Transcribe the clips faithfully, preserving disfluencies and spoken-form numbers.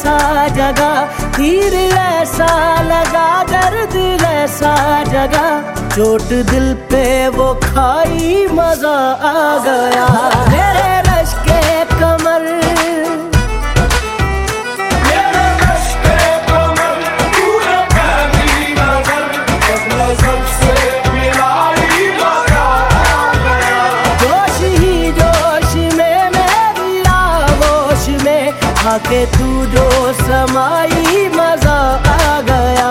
ऐसा जगा, तीर ऐसा लगा, दर्द ऐसा जगा, चोट दिल पे वो खाई मजा आ गया। मेरे रश के कमर, मेरे रश के कमर, पूरा पहली नजर, जब नजर से मिलाई मजा आ गया। जोश ही जोश में मेरी आगोश में आके तू जो समाई मजा आ गया।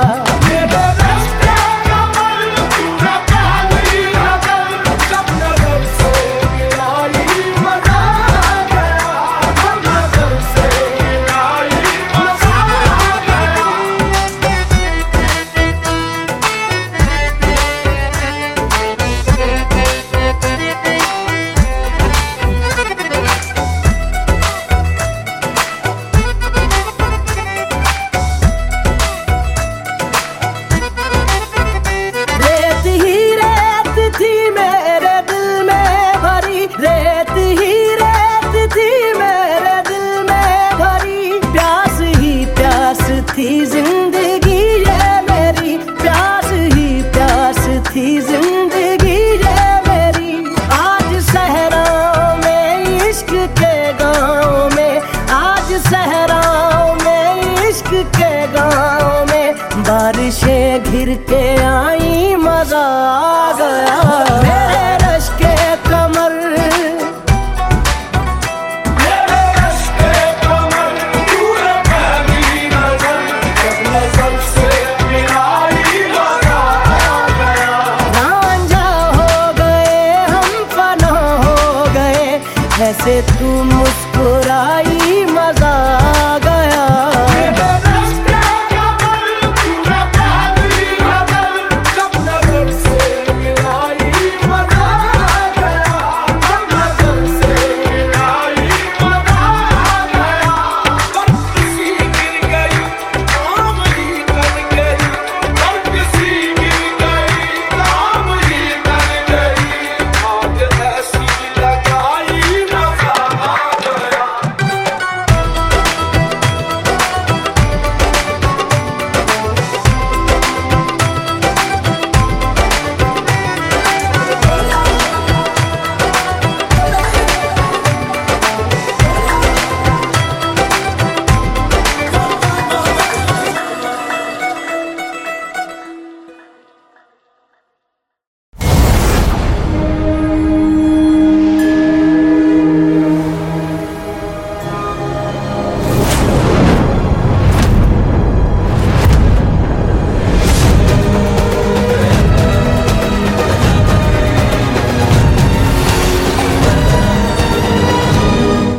रेत ही रेत थी मेरे दिल में भरी, प्यास ही प्यास थी जिंदगी ये मेरी, प्यास ही प्यास थी जिंदगी ये मेरी। आज सहराओं में इश्क के गाँव में, आज सहराओं में इश्क के गाँव में, बारिशें घिर के आई मजा आ गया। मेरे रश के कमर, ऐसे तू मुस्कुराई मजा आ गया।